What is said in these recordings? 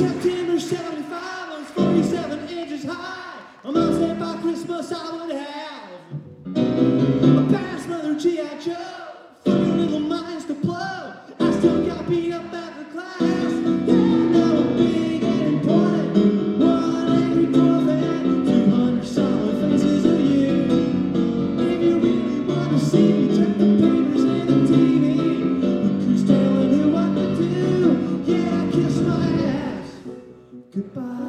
September 75, I was 47 inches high. A mom said by Christmas I would have a past mother G.I. Joe, funny little minds to blow. I still got beat up after class. Yeah, now I'm big and important. 184 fan, 200 solid faces of you. If you really want to see me, check the papers and the TV. Look who's telling who what to do. Yeah, kiss my ass. Goodbye.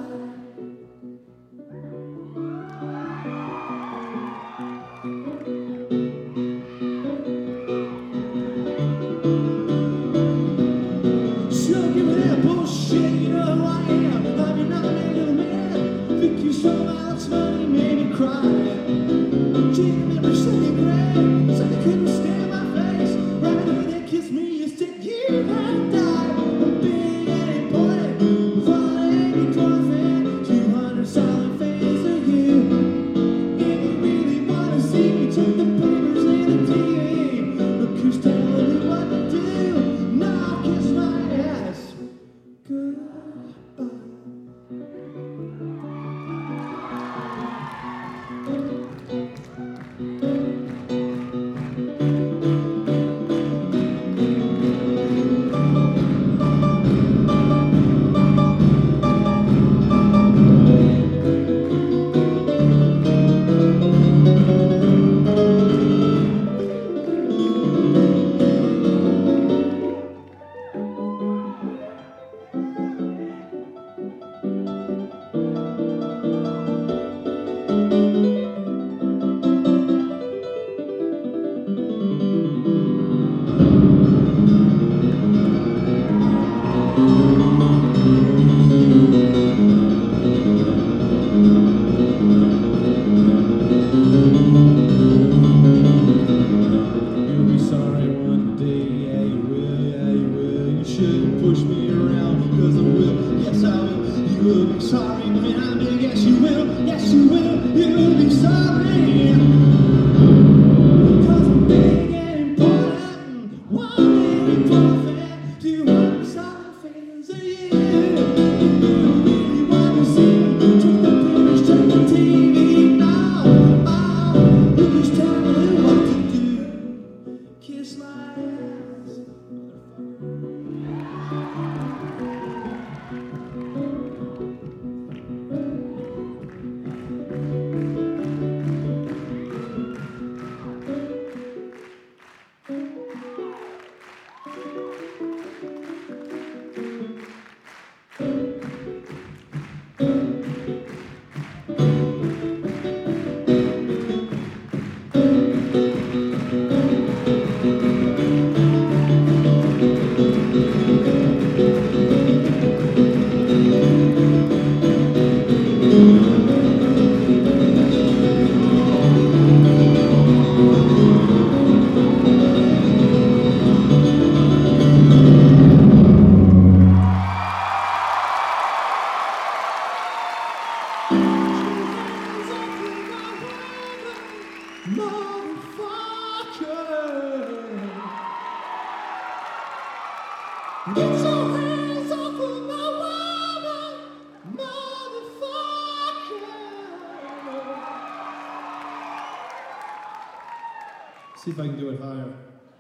See if I can do it higher.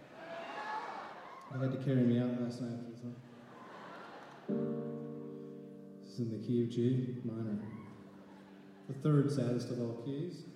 They had to carry me out last night. This is in the key of G minor, the third saddest of all keys.